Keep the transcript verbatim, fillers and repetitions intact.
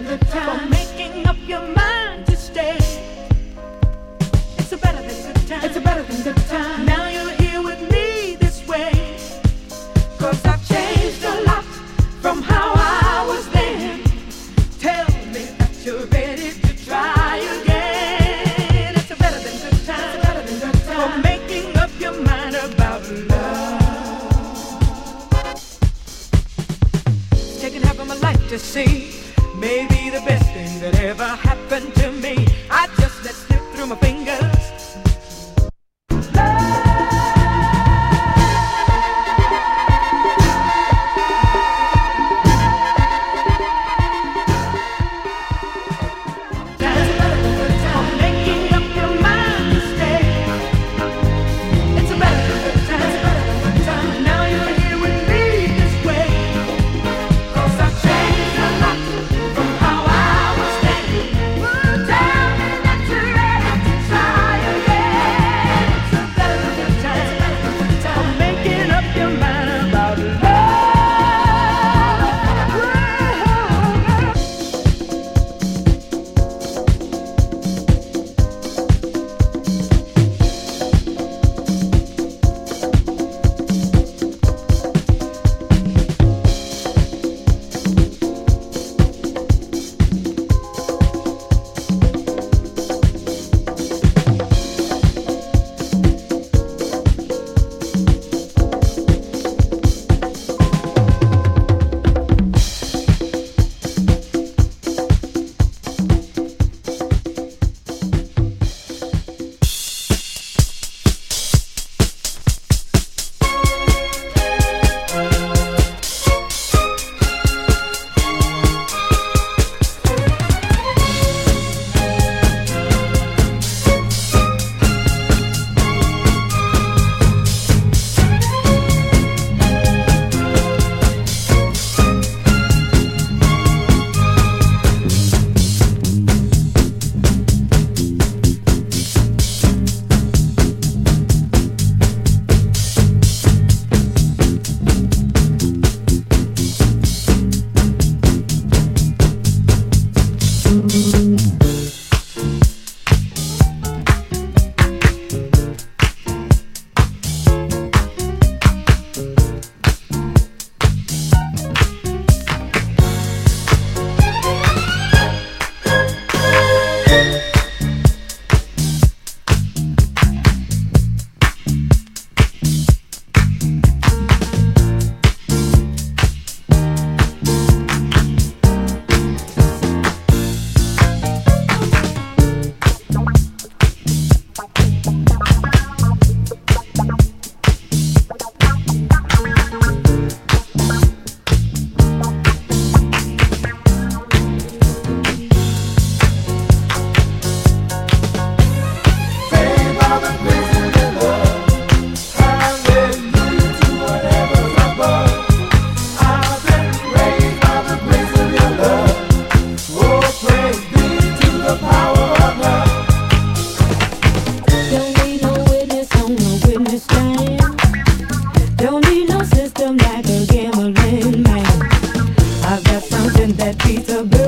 good time. For making up your mind to stay. It's a better than good time. It's a better than good time. Now you're here with me this way. Cause I've changed a lot from how I was then. Tell me that you're ready to try again. It's a better than good time. It's a better than good time. For making up your mind about love. Taking half of my life to see. Maybe the best thing that ever happened to me. I just let slip through my fingers. Like a gambling man, I've got something that beats a